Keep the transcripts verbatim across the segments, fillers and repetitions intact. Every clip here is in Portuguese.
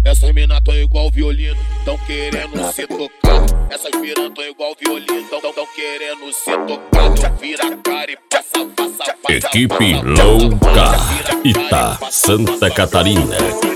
Essas mina tão igual violino, tão querendo ser tocado. Essas mina tão igual violino, tão, tão, tão querendo ser tocado. Vira a cara e passa, passa, passa. Equipe Louca, Ita, Santa Catarina.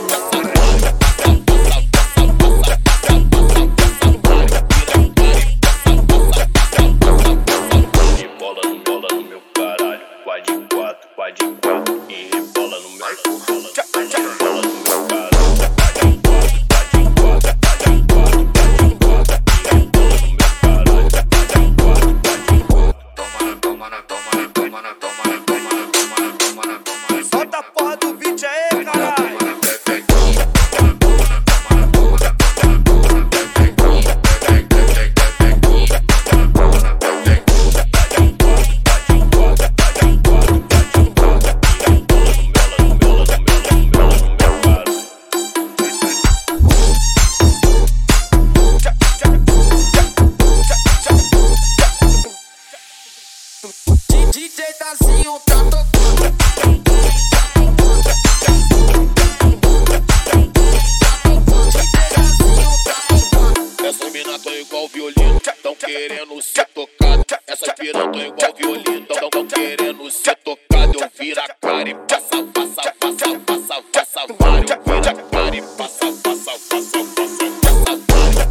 D J Tazinho tá tocando. Essas mina tão igual violino, tão querendo ser tocado. Essas piranha tão igual violino, tão, tão querendo ser tocado. Eu viro a cara e passa, passa, passa, passa, passa, vários. Vira a cara e passa, passa, passa, passa, passa, vários.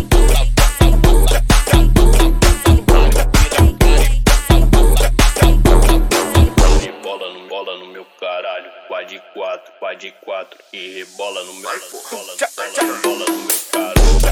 Vai de quatro, vai de quatro e rebola no meu, bola, bola, bola no meu caralho.